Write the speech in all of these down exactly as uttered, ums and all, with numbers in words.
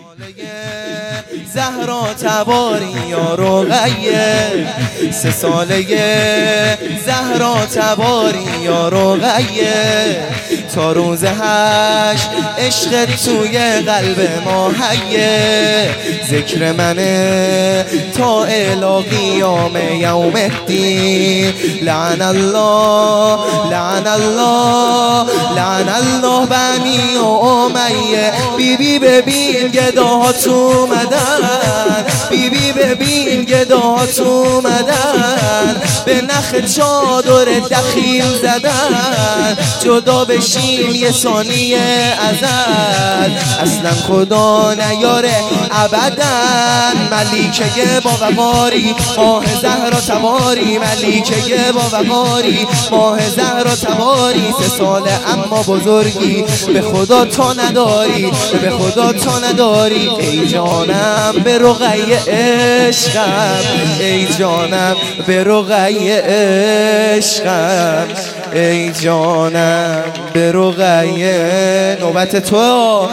زهرا تباری یا رقیه، سه ساله زهرا تباری یا رقیه، تا روز هشت عشق توی قلب ما حیه، ذکر منه تا الی قیام یوم الدین. لعن الله لعن الله لعن الله بنی امیه. بی بی ببین گداهات اومدن، بی بی ببین گداهات اومدن، به نخ چادر دخیل زدن، جدا بشیم یه ثانیه ازل، اصلا خدا نیاره ابدا. ملیکه با وقاری ماه زهرا تباری، ملیکه با وقاری ماه زهرا تباری، سه ساله اما بزرگی به خدا تا نداری، به خدا تا نداری. ای جانم به رقیه عشقم، ای جانم به رقیه عشقم، ای جانم به رقیه. نوبت تو.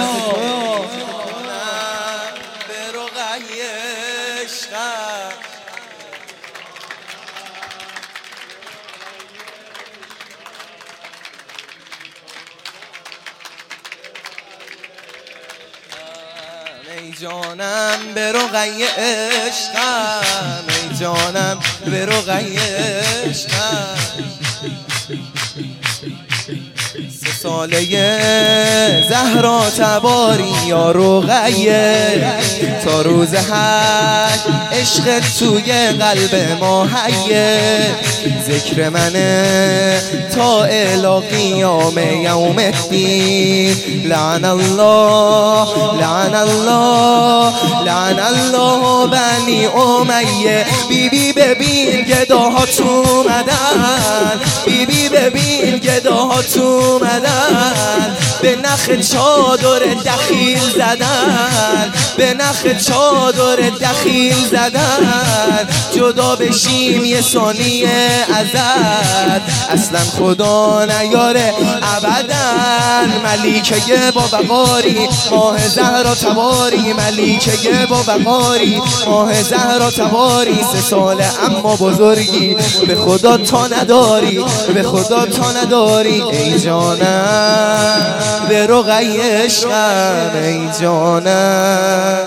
ای جانم به رقیه عشقم، ای جانم به رقیه عشقم، سه ساله زهرا تباری یا رقیه، تا روز هشت عشق توی قلب ما حیه، ذکر منه تا الی قیام یوم الدین. لعن الله لعن الله لعن الله بنی امیه. بی بی ببین گداهات اومدن، بی بی ببین گداهات اومدن، به نخ چادر دخیل زدن، به نخ چادر دخیل زدن، جدا بشیم یه ثانیه ازت، اصلا خدا نیاره ابدا. ملیکه با وقاری ماه زهرا تباری، ملیکه با وقاری ماه زهرا تباری، سه ساله اما بزرگی به خدا تا نداری، به خدا تا نداری. ای جانم به رقیه عشقم، ای جانم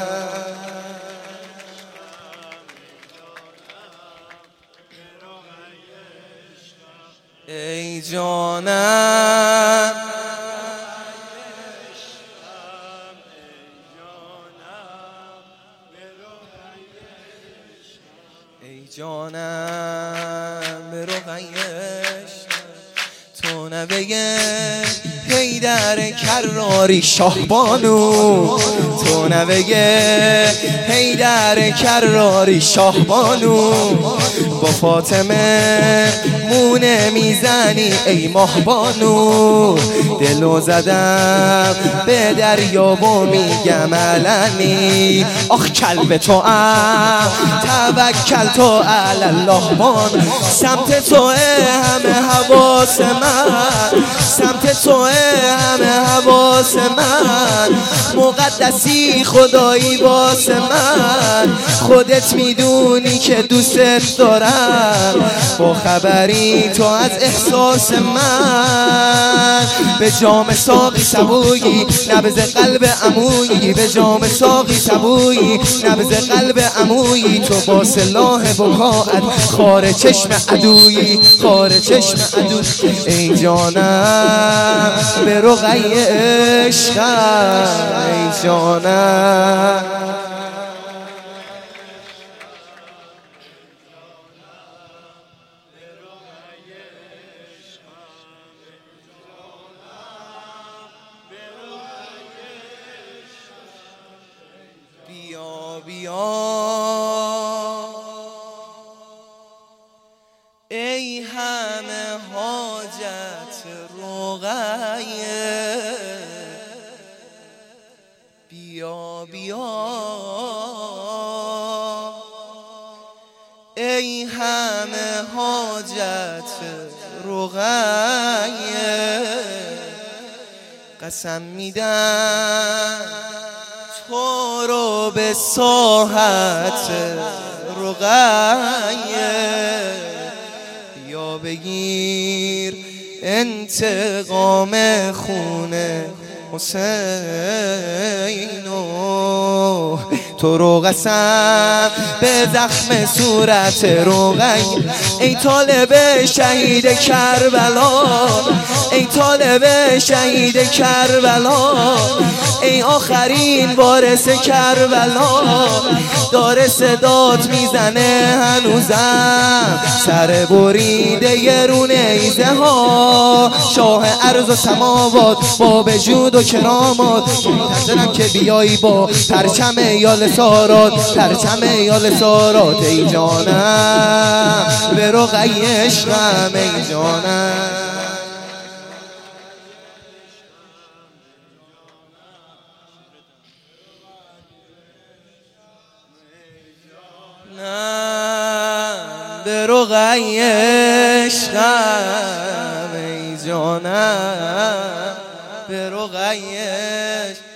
ای جانم ای جانم به رقیه تو نوه حیدر کراری شاهبانو، تو نوه حیدر کراری شاهبانو، با فاطمه مونه میزنی ای ماهبانو، دلو زدم به دریا و میگم علنی، آخ کلب تو ام توکل تو علی الله بان، سمت تو همه حواس من، سمت تو همه حواس من، مقدسی خدایی باس من، خودت میدونی که دوست دارم، با خبری تو از احساس من، به جام ساقی سبویی نبض قلب عمویی، به جام ساقی سبویی نبض قلب عمویی، تو با سلاح بکاعت خار چشم عدویی، خار چشم عدو. ای جانم به رقیه عشقم، ای جانم بیا بیا ای همه حاجت رقیه، بیا بیا ای همه حاجت رقیه، قسم میدم تو برو به ساحت رقیه، بیا بگیر انتقام خونه حسینو. تو رو قسم به زخم صورت رقیه، ای طالب شهید کربلا، ای طالب شهید کربلا، ای آخرین وارث کربلا. داره صدات میزنه هنوزم، سر بریده ی رو نیزه ها. شاه ارض و سماوات با وجود و کرامات، منتظرم که بیایی با پرچم یال سارات، پرچم یال سارات. ای جانم به رقی عشقم، ای جانم. به رقی عشقم، ای جانم به رقی عشقم.